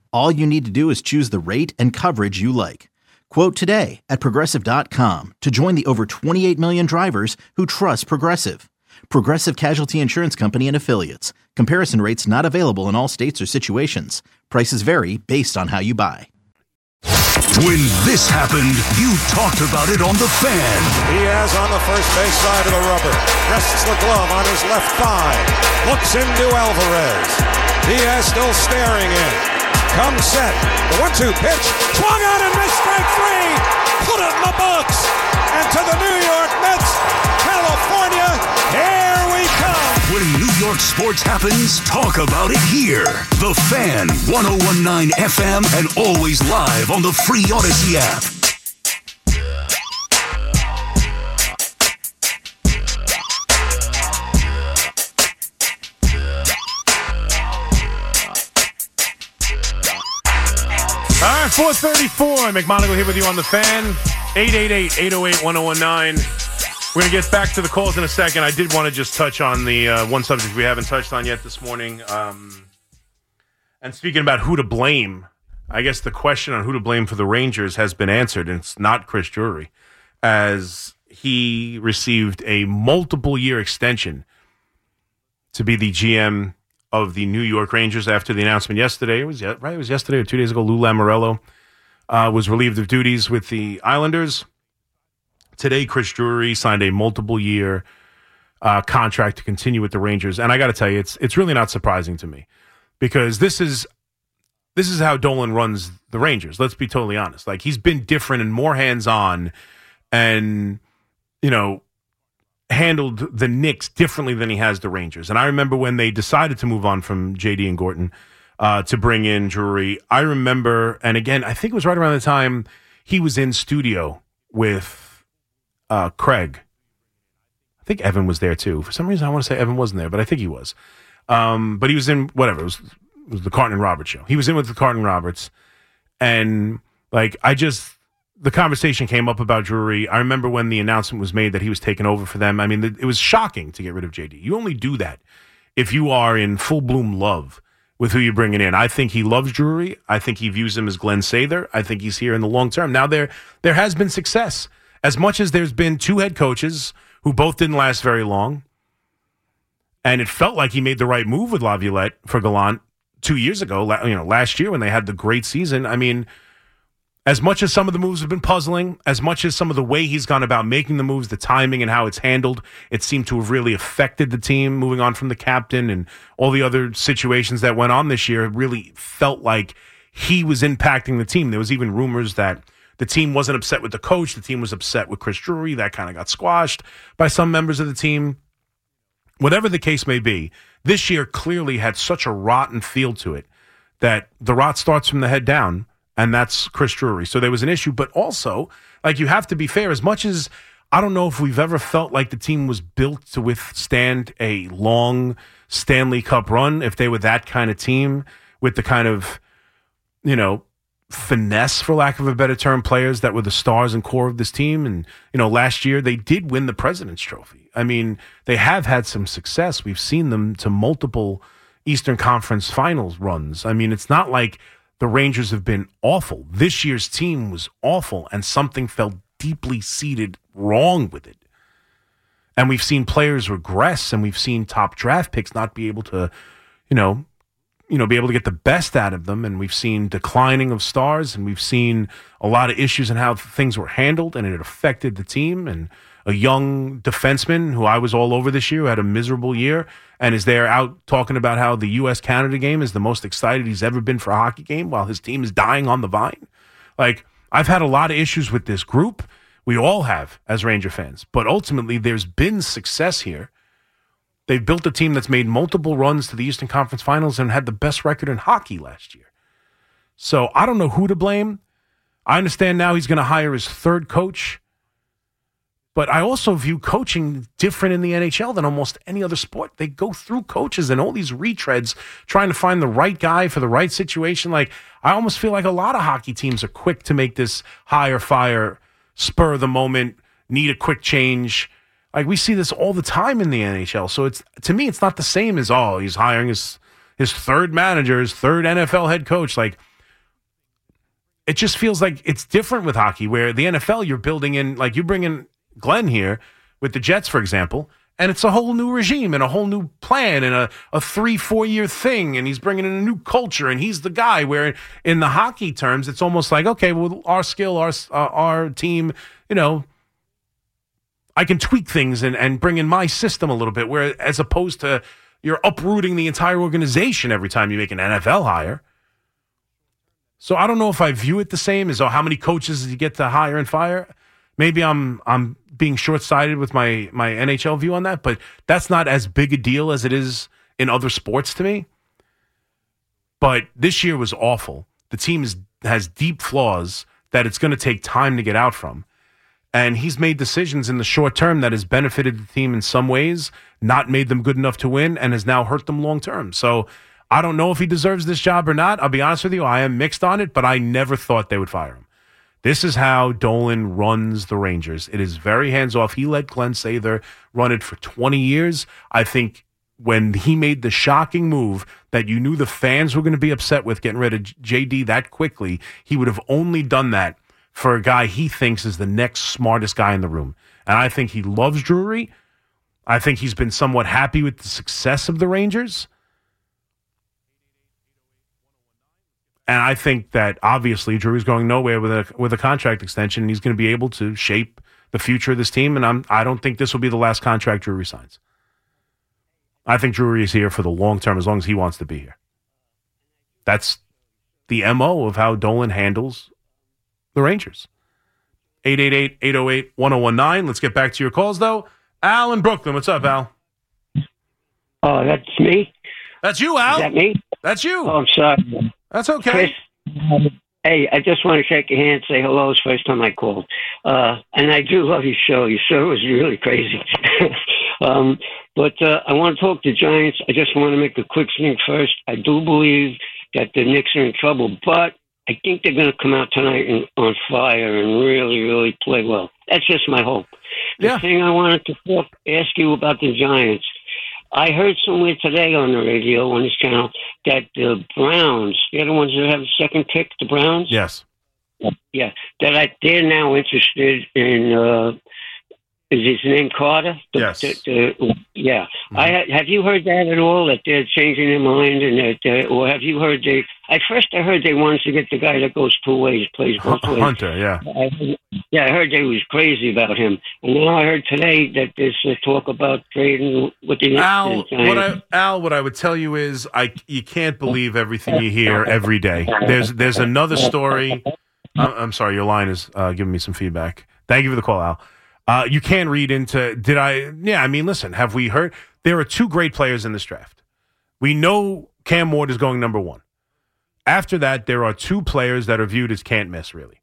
All you need to do is choose the rate and coverage you like. Quote today at Progressive dot com to join the over twenty-eight million drivers who trust Progressive. Progressive Casualty Insurance Company and Affiliates. Comparison rates not available in all states or situations. Prices vary based on how you buy. When this happened, you talked about it on The Fan. Diaz on the first base side of the rubber. Rests the glove on his left thigh. Looks into Alvarez. Diaz still staring in. Comes set. The one two pitch. Swung on and missed strike three. Put it in the books. And to the New York Mets, California, here we come. When New York sports happens, talk about it here. The Fan, one oh one point nine F M, and always live on the free Odyssey app. All right, four thirty-four. McMonagle here with you on The Fan. eight eight eight, eight oh eight, one oh one nine. We're going to get back to the calls in a second. I did want to just touch on the uh, one subject we haven't touched on yet this morning. Um, and speaking about who to blame, I guess the question on who to blame for the Rangers has been answered, and it's not Chris Drury, as he received a multiple-year extension to be the G M of the New York Rangers after the announcement yesterday. It was right. It was yesterday or two days ago. Lou Lamoriello uh, was relieved of duties with the Islanders. Today, Chris Drury signed a multiple-year uh, contract to continue with the Rangers, and I got to tell you, it's it's really not surprising to me because this is this is how Dolan runs the Rangers. Let's be totally honest. Like, he's been different and more hands-on, and you know, handled the Knicks differently than he has the Rangers. And I remember when they decided to move on from J D and Gorton uh, to bring in Drury. I remember, and again, I think it was right around the time he was in studio with Uh, Craig. I think Evan was there too. For some reason, I want to say Evan wasn't there, but I think he was. Um, but he was in whatever. It was, it was the Carton and Roberts show. He was in with the Carton and Roberts. And, like, I just, the conversation came up about Drury. I remember when the announcement was made that he was taking over for them. I mean, it was shocking to get rid of J D. You only do that if you are in full bloom love with who you're bringing in. I think he loves Drury. I think he views him as Glenn Sather. I think he's here in the long term. Now, there there has been success. As much as there's been two head coaches who both didn't last very long, and it felt like he made the right move with Laviolette for Gallant two years ago, you know, last year when they had the great season. I mean, as much as some of the moves have been puzzling, as much as some of the way he's gone about making the moves, the timing and how it's handled, it seemed to have really affected the team, moving on from the captain and all the other situations that went on this year. It really felt like he was impacting the team. There was even rumors that the team wasn't upset with the coach. The team was upset with Chris Drury. That kind of got squashed by some members of the team. Whatever the case may be, this year clearly had such a rotten feel to it that the rot starts from the head down, and that's Chris Drury. So there was an issue, but also, like, you have to be fair. As much as I don't know if we've ever felt like the team was built to withstand a long Stanley Cup run, if they were that kind of team with the kind of, you know, finesse, for lack of a better term, players that were the stars and core of this team. And, you know, last year they did win the President's Trophy. I mean, they have had some success. We've seen them to multiple Eastern Conference Finals runs. I mean, it's not like the Rangers have been awful. This year's team was awful, and something felt deeply seated wrong with it. And we've seen players regress, and we've seen top draft picks not be able to, you know, you know, be able to get the best out of them. And we've seen declining of stars, and we've seen a lot of issues in how things were handled, and it affected the team. And a young defenseman who I was all over this year, who had a miserable year, and is there out talking about how the U S Canada game is the most excited he's ever been for a hockey game while his team is dying on the vine. Like, I've had a lot of issues with this group. We all have as Ranger fans. But ultimately, there's been success here. They've built a team that's made multiple runs to the Eastern Conference Finals and had the best record in hockey last year. So I don't know who to blame. I understand now he's going to hire his third coach. But I also view coaching different in the N H L than almost any other sport. They go through coaches and all these retreads trying to find the right guy for the right situation. Like, I almost feel like a lot of hockey teams are quick to make this hire, fire, spur of the moment, need a quick change. Like, we see this all the time in the N H L. So it's, to me, it's not the same as, oh, he's hiring his his third manager, his third N F L head coach. Like, it just feels like it's different with hockey, where the N F L, you're building in, like you bring in Glenn here with the Jets, for example, and it's a whole new regime and a whole new plan and a, a three, four-year thing, and he's bringing in a new culture, and he's the guy, where in the hockey terms, it's almost like, okay, well, our skill, our uh, our team, you know, I can tweak things and, and bring in my system a little bit, where as opposed to you're uprooting the entire organization every time you make an N F L hire. So I don't know if I view it the same as, oh, how many coaches did you get to hire and fire? Maybe I'm I'm being short-sighted with my, my N H L view on that, but that's not as big a deal as it is in other sports to me. But this year was awful. The team is, has deep flaws that it's going to take time to get out from. And he's made decisions in the short term that has benefited the team in some ways, not made them good enough to win, and has now hurt them long term. So I don't know if he deserves this job or not. I'll be honest with you, I am mixed on it, but I never thought they would fire him. This is how Dolan runs the Rangers. It is very hands-off. He let Glenn Sather run it for twenty years. I think when he made the shocking move that you knew the fans were going to be upset with getting rid of J D that quickly, he would have only done that for a guy he thinks is the next smartest guy in the room. And I think he loves Drury. I think he's been somewhat happy with the success of the Rangers. And I think that obviously Drury's going nowhere with a with a contract extension, and he's going to be able to shape the future of this team. And I'm I don't think this will be the last contract Drury signs. I think Drury is here for the long term, as long as he wants to be here. That's the M O of how Dolan handles the Rangers. eight eight eight, eight oh eight, one oh one nine. Let's get back to your calls, though. Al in Brooklyn. What's up, Al? Oh, that's me? That's you, Al. Is that me? That's you. Oh, I'm sorry. That's okay. Chris, um, hey, I just want to shake your hand, say hello. It's the first time I called. Uh, and I do love your show. Your show is really crazy. um, but uh, I want to talk to Giants. I just want to make a quick thing first. I do believe that the Knicks are in trouble, but I think they're going to come out tonight and, on fire and really, really play well. That's just my hope. The yeah. thing I wanted to talk, ask you about the Giants, I heard somewhere today on the radio, on this channel, that the Browns, they're the ones that have the second pick, the Browns? Yes. Yeah, that I, they're now interested in, uh, is his name Carter? The, yes. The, the, yeah. Mm-hmm. I Have you heard that at all, that they're changing their mind? and that, uh, Or have you heard they, at first I heard they wanted to get the guy that goes two ways, plays both ways. Hunter, yeah. I, yeah, I heard they was crazy about him. And now I heard today that there's uh, talk about trading with the Al, what I, Al, what I would tell you is I you can't believe everything you hear every day. There's there's another story. I'm, I'm sorry, your line is uh, giving me some feedback. Thank you for the call, Al. Uh, you can't read into, did I, yeah, I mean, listen, have we heard? There are two great players in this draft. We know Cam Ward is going number one. After that, there are two players that are viewed as can't miss, really.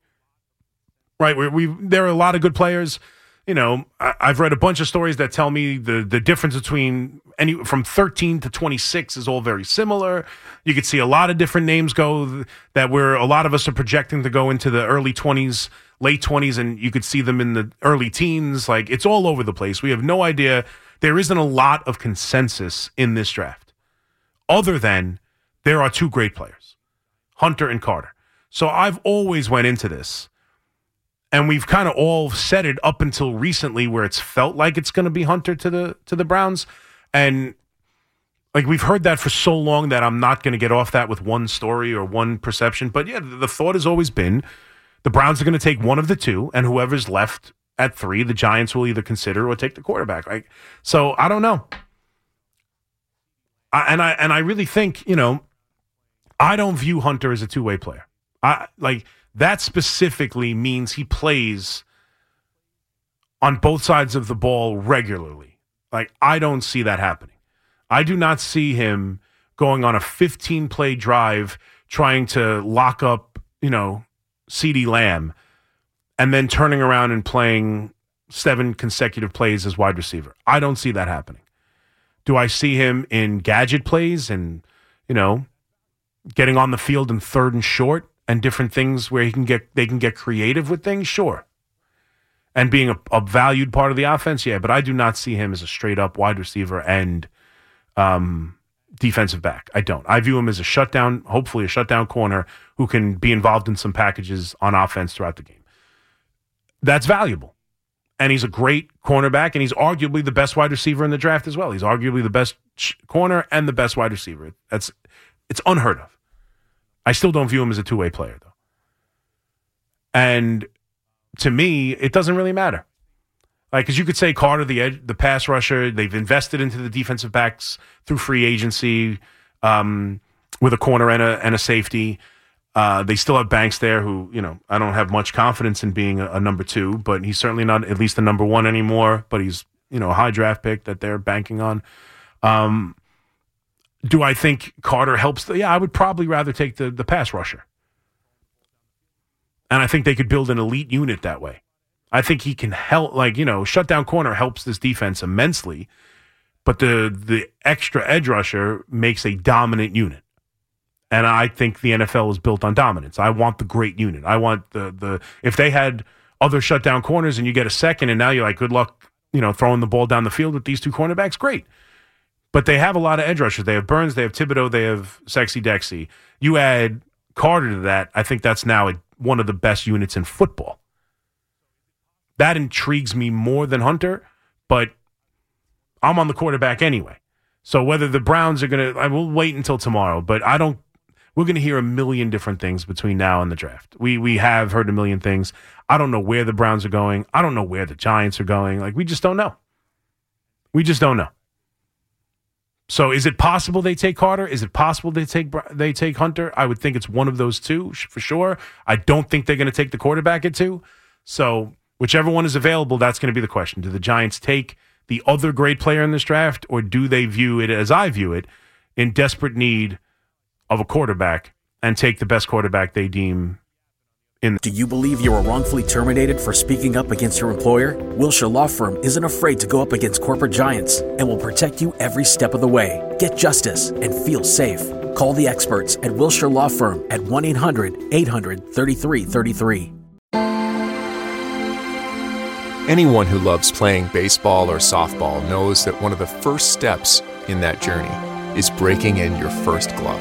Right? We we there are a lot of good players. You know, I, I've read a bunch of stories that tell me the, the difference between any from thirteen to twenty-six is all very similar. You could see a lot of different names go that we're, a lot of us are projecting to go into the early twenties, late twenties, and you could see them in the early teens. Like, it's all over the place. We have no idea. There isn't a lot of consensus in this draft, other than there are two great players, Hunter and Carter. So I've always went into this, and we've kind of all said it up until recently, where it's felt like it's going to be Hunter to the to the Browns, and like we've heard that for so long that I'm not going to get off that with one story or one perception. But yeah, the thought has always been the Browns are going to take one of the two, and whoever's left at three, the Giants will either consider or take the quarterback. Right? So I don't know, I, and I and I really think, you know, I don't view Hunter as a two-way player. I like. That specifically means he plays on both sides of the ball regularly. Like, I don't see that happening. I do not see him going on a fifteen-play drive trying to lock up, you know, CeeDee Lamb and then turning around and playing seven consecutive plays as wide receiver. I don't see that happening. Do I see him in gadget plays and, you know, getting on the field in third and short and different things where he can get they can get creative with things? Sure. And being a, a valued part of the offense, yeah, but I do not see him as a straight up wide receiver and um defensive back. I don't. I view him as a shutdown, hopefully a shutdown corner who can be involved in some packages on offense throughout the game. That's valuable. And he's a great cornerback, and he's arguably the best wide receiver in the draft as well. He's arguably the best corner and the best wide receiver. That's it's unheard of. I still don't view him as a two-way player, though. And to me, it doesn't really matter. Like, because you could say Carter, the edge, the pass rusher, they've invested into the defensive backs through free agency um, with a corner and a, and a safety. Uh, they still have Banks there who, you know, I don't have much confidence in being a, a number two, but he's certainly not at least a number one anymore, but he's, you know, a high draft pick that they're banking on. Um, do I think Carter helps? The, yeah, I would probably rather take the, the pass rusher. And I think they could build an elite unit that way. I think he can help, like, you know, shutdown corner helps this defense immensely, but the the extra edge rusher makes a dominant unit. And I think the N F L is built on dominance. I want the great unit. I want the, the if they had other shutdown corners and you get a second and now you're like, good luck, you know, throwing the ball down the field with these two cornerbacks, great. But they have a lot of edge rushers. They have Burns, they have Thibodeau, they have Sexy Dexy. You add Carter to that, I think that's now a, one of the best units in football. That intrigues me more than Hunter, but I'm on the quarterback anyway. So whether the Browns are going to, I will wait until tomorrow, but I don't, we're going to hear a million different things between now and the draft. We we have heard a million things. I don't know where the Browns are going. I don't know where the Giants are going. Like, we just don't know. We just don't know. So is it possible they take Carter? Is it possible they take they take Hunter? I would think it's one of those two for sure. I don't think they're going to take the quarterback at two. So whichever one is available, that's going to be the question. Do the Giants take the other great player in this draft, or do they view it as I view it, in desperate need of a quarterback, and take the best quarterback they deem in? Do you believe you were wrongfully terminated for speaking up against your employer? Wilshire Law Firm isn't afraid to go up against corporate giants and will protect you every step of the way. Get justice and feel safe. Call the experts at Wilshire Law Firm at one eight hundred eight hundred thirty-three thirty-three. Anyone who loves playing baseball or softball knows that one of the first steps in that journey is breaking in your first glove.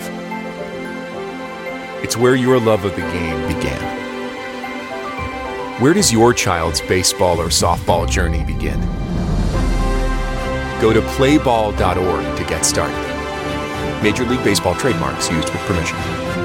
It's where your love of the game began. Where does your child's baseball or softball journey begin? Go to play ball dot org to get started. Major League Baseball trademarks used with permission.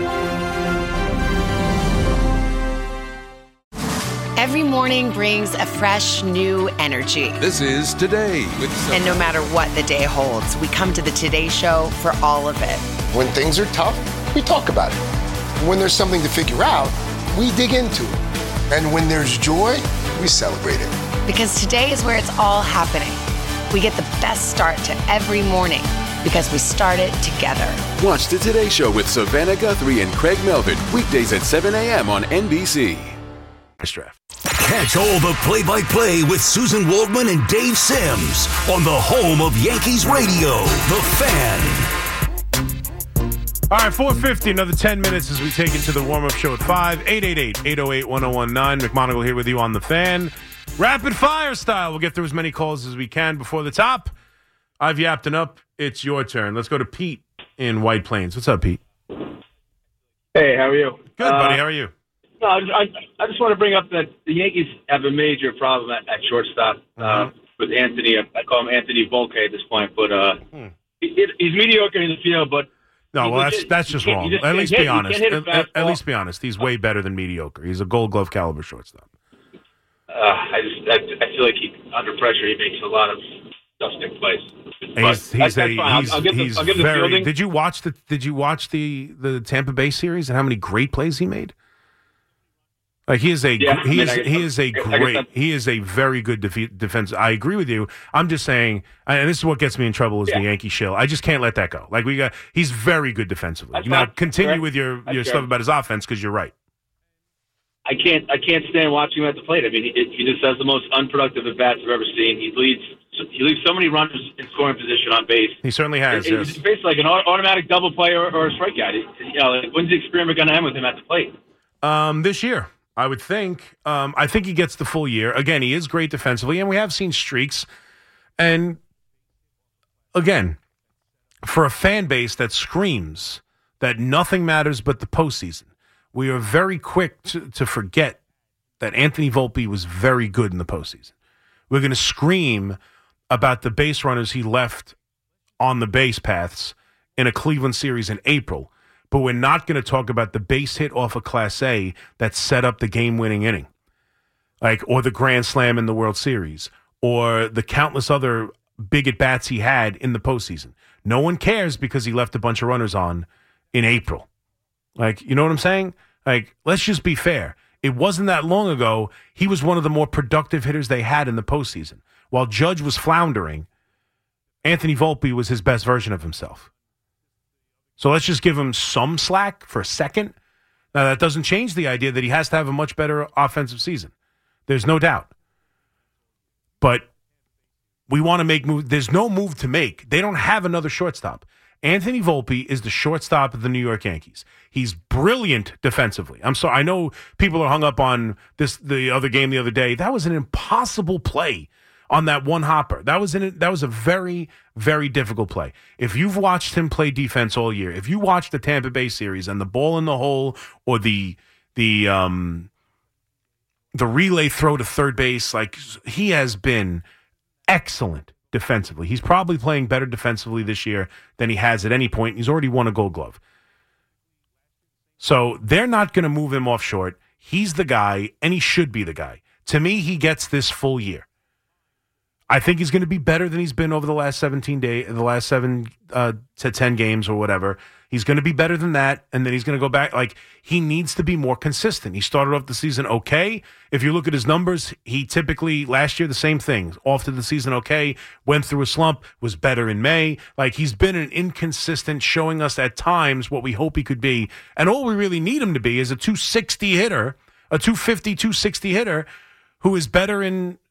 Every morning brings a fresh, new energy. This is Today with Sophie. And no matter what the day holds, we come to the Today Show for all of it. When things are tough, we talk about it. When there's something to figure out, we dig into it. And when there's joy, we celebrate it. Because today is where it's all happening. We get the best start to every morning because we start it together. Watch the Today Show with Savannah Guthrie and Craig Melvin, weekdays at seven a.m. on N B C. Draft. Catch all the play-by-play with Susan Waldman and Dave Sims on the home of Yankees Radio, The Fan. All right, four fifty, another ten minutes as we take it to the warm-up show at five. eight eight eight, eight oh eight, one oh one nine. McMonagle here with you on The Fan. Rapid fire style. We'll get through as many calls as we can before the top. I've yapped enough. It's your turn. Let's go to Pete in White Plains. What's up, Pete? Hey, how are you? Good, uh, buddy. How are you? No, I, I, I just want to bring up that the Yankees have a major problem at, at shortstop uh, mm-hmm. with Anthony. I call him Anthony Volpe at this point, but uh, hmm. he, he's mediocre in the field. But no, well, that's that's just wrong. Just at least hit, be honest. At, at, at least be honest. He's way better than mediocre. He's a Gold Glove caliber shortstop. Uh, I just I, I feel like he under pressure he makes a lot of dusting plays. He's, he's a he's, I'll, I'll he's the, very. Did you watch the Did you watch the the Tampa Bay series and how many great plays he made? Like he is a yeah, he I mean, is he is a great he is a very good def- defense. I agree with you. I'm just saying, and this is what gets me in trouble is yeah. the Yankee shill. I just can't let that go. Like we got, he's very good defensively. That's now fine. Continue Correct. with your, your stuff about his offense because you're right. I can't I can't stand watching him at the plate. I mean, he, he just has the most unproduktive at bats I've ever seen. He leads he leaves so many runners in scoring position on base. He certainly has. It, yes. It's basically like an automatic double play or, or a strikeout. You know, like, when's the experiment going to end with him at the plate? Um, this year. I would think. Um, I think he gets the full year. Again, he is great defensively, and we have seen streaks. And again, for a fan base that screams that nothing matters but the postseason, we are very quick to, to forget that Anthony Volpe was very good in the postseason. We're going to scream about the base runners he left on the base paths in a Cleveland series in April, but we're not going to talk about the base hit off of Class A that set up the game-winning inning, like or the grand slam in the World Series, or the countless other big at-bats he had in the postseason. No one cares because he left a bunch of runners on in April. Like, you know what I'm saying? Like, let's just be fair. It wasn't that long ago he was one of the more productive hitters they had in the postseason. While Judge was floundering, Anthony Volpe was his best version of himself. So let's just give him some slack for a second. Now, that doesn't change the idea that he has to have a much better offensive season. There's no doubt. But we want to make move. There's no move to make. They don't have another shortstop. Anthony Volpe is the shortstop of the New York Yankees. He's brilliant defensively. I'm sorry. I know people are hung up on this, the other game the other day. That was an impossible play on that one hopper. That was in, that was a very, very difficult play. If you've watched him play defense all year, if you watch the Tampa Bay series and the ball in the hole or the the um the relay throw to third base, like he has been excellent defensively. He's probably playing better defensively this year than he has at any point. He's already won a Gold Glove. So they're not going to move him off short. He's the guy, and he should be the guy. To me, he gets this full year. I think he's going to be better than he's been over the last seventeen days, the last seven uh, to ten games or whatever. He's going to be better than that, and then he's going to go back. Like, he needs to be more consistent. He started off the season okay. If you look at his numbers, he typically, last year, the same thing. Off to the season okay, went through a slump, was better in May. Like, he's been an inconsistent, showing us at times what we hope he could be. And all we really need him to be is a two sixty hitter, a two fifty, two sixty hitter who is better in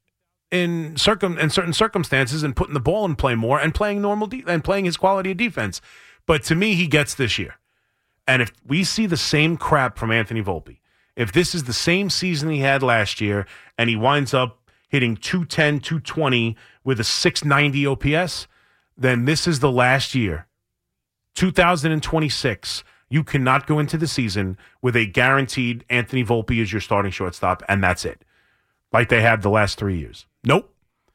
in circum in certain circumstances and putting the ball in play more and playing normal de- and playing his quality of defense. But to me, he gets this year. And if we see the same crap from Anthony Volpe, if this is the same season he had last year and he winds up hitting two ten, two twenty with a six ninety O P S, then this is the last year. two thousand twenty-six, you cannot go into the season with a guaranteed Anthony Volpe as your starting shortstop, and that's it. Like they have the last three years. Nope.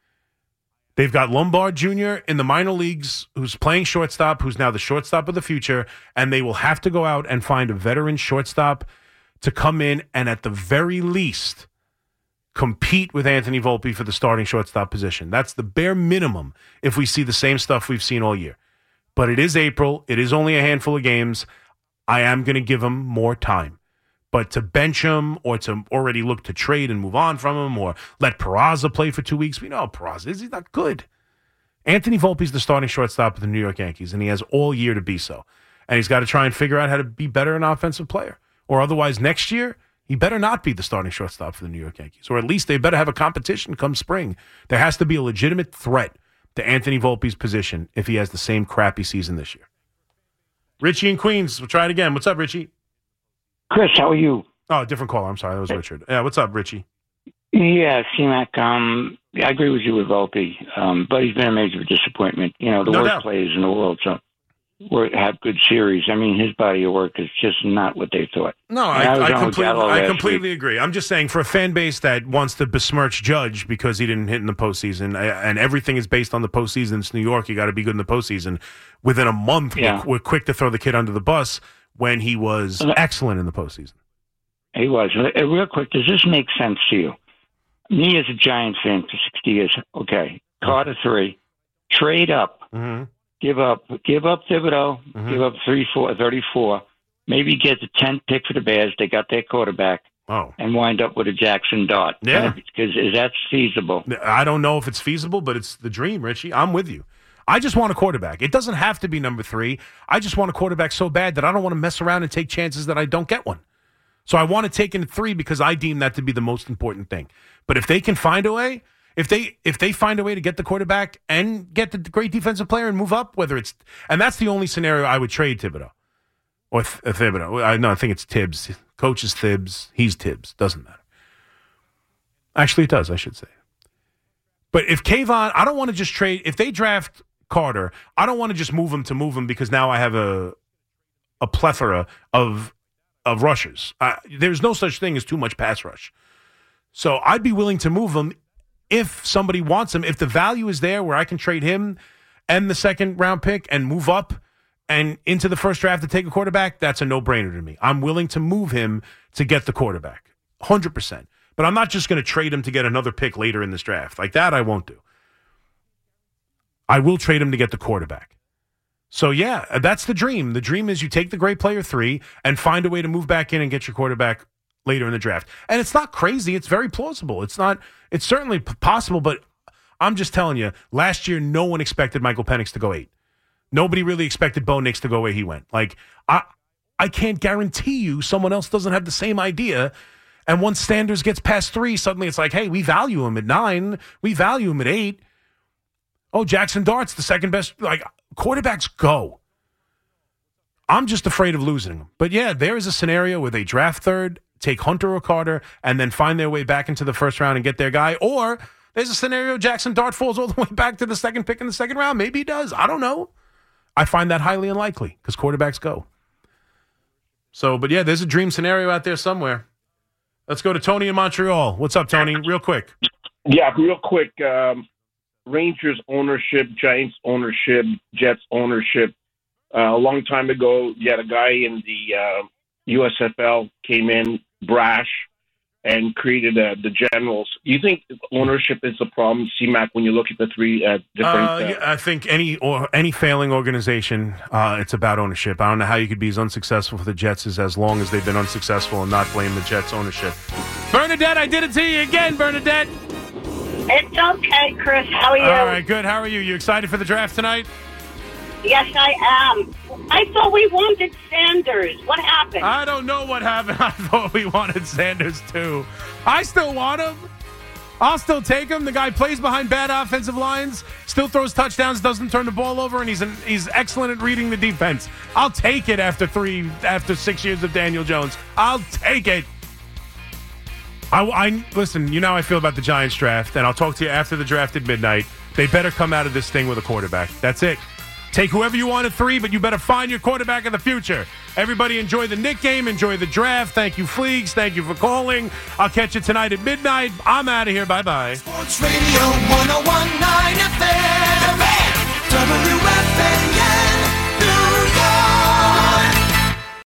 They've got Lombard Junior in the minor leagues who's playing shortstop, who's now the shortstop of the future, and they will have to go out and find a veteran shortstop to come in and at the very least compete with Anthony Volpe for the starting shortstop position. That's the bare minimum if we see the same stuff we've seen all year. But it is April. It is only a handful of games. I am going to give him more time. But to bench him or to already look to trade and move on from him or let Peraza play for two weeks, we know how Peraza is. He's not good. Anthony Volpe's the starting shortstop of the New York Yankees, and he has all year to be so. And he's got to try and figure out how to be better an offensive player. Or otherwise, next year, he better not be the starting shortstop for the New York Yankees. Or at least they better have a competition come spring. There has to be a legitimate threat to Anthony Volpe's position if he has the same crappy season this year. Richie in Queens, we'll try it again. What's up, Richie? Chris, how are you? Oh, different caller. I'm sorry. That was Richard. Yeah, what's up, Richie? Yeah, C-Mac, um, I agree with you with Volpe, um, but he's been a major disappointment. You know, the No worst doubt. players in the world so, were, have good series. I mean, his body of work is just not what they thought. No, And I, was I, on with completely, Gallo I last completely week. agree. I'm just saying for a fan base that wants to besmirch Judge because he didn't hit in the postseason, I- and everything is based on the postseason. It's New York. You got to be good in the postseason. Within a month, Yeah. we're, we're quick to throw the kid under the bus when he was excellent in the postseason. He was. Uh, Real quick, does this make sense to you? Me as a Giants fan for sixty years, okay, Carter three, trade up, mm-hmm. give up, give up Thibodeau, Mm-hmm. give up three, four, thirty-four, maybe get the tenth pick for the Bears. They got their quarterback. Oh. And wind up with a Jackson Dart. Yeah. Because is that feasible? I don't know if it's feasible, but it's the dream, Richie. I'm with you. I just want a quarterback. It doesn't have to be number three. I just want a quarterback so bad that I don't want to mess around and take chances that I don't get one. So I want to take in at three because I deem that to be the most important thing. But if they can find a way, if they if they find a way to get the quarterback and get the great defensive player and move up, whether it's and that's the only scenario I would trade Thibodeau or Th- Thibodeau. I no, I think it's Tibbs. Coach is Tibbs. He's Tibbs. Doesn't matter. Actually, it does. I should say. But if Kayvon, I don't want to just trade. If they draft Carter, I don't want to just move him to move him because now I have a a plethora of of rushers. Uh, there's no such thing as too much pass rush. So I'd be willing to move him if somebody wants him. If the value is there where I can trade him and the second round pick and move up and into the first draft to take a quarterback, that's a no-brainer to me. I'm willing to move him to get the quarterback, one hundred percent. But I'm not just going to trade him to get another pick later in this draft. Like that, I won't do. I will trade him to get the quarterback. So, yeah, that's the dream. The dream is you take the great player three and find a way to move back in and get your quarterback later in the draft. And it's not crazy. It's very plausible. It's not. It's certainly possible, but I'm just telling you, last year, no one expected Michael Penix to go eight. Nobody really expected Bo Nix to go where he went. Like, I, I can't guarantee you someone else doesn't have the same idea. And once Sanders gets past three, suddenly it's like, hey, we value him at nine. We value him at eight. Oh, Jackson Dart's the second best. Like, quarterbacks go. I'm just afraid of losing them. But, yeah, there is a scenario where they draft third, take Hunter or Carter, and then find their way back into the first round and get their guy. Or there's a scenario Jackson Dart falls all the way back to the second pick in the second round. Maybe he does. I don't know. I find that highly unlikely because quarterbacks go. So, but, yeah, there's a dream scenario out there somewhere. Let's go to Tony in Montreal. What's up, Tony? Real quick. Yeah, real quick. Um, Rangers ownership, Giants ownership, Jets ownership. Uh, a long time ago, you had a guy in the uh, U S F L came in brash and created uh, the Generals. You think ownership is the problem, C-Mac, when you look at the three uh, different... Uh, yeah, I think any or any failing organization, uh, it's about ownership. I don't know how you could be as unsuccessful for the Jets as, as long as they've been unsuccessful and not blame the Jets' ownership. Bernadette, I did it to you again, Bernadette. It's okay, Chris. How are you? All right, good. How are you? You excited for the draft tonight? Yes, I am. I thought we wanted Sanders. What happened? I don't know what happened. I thought we wanted Sanders, too. I still want him. I'll still take him. The guy plays behind bad offensive lines, still throws touchdowns, doesn't turn the ball over, and he's an, he's excellent at reading the defense. I'll take it after three, after six years of Daniel Jones. I'll take it. I, I listen, you know how I feel about the Giants draft, and I'll talk to you after the draft at midnight. They better come out of this thing with a quarterback. That's it. Take whoever you want at three, but you better find your quarterback in the future. Everybody enjoy the Knick game. Enjoy the draft. Thank you, Fleegs. Thank you for calling. I'll catch you tonight at midnight. I'm out of here. Bye-bye. Sports Radio one oh one